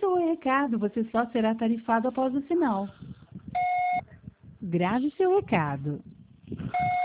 o recado, você só será tarifado após o sinal. Grave seu recado.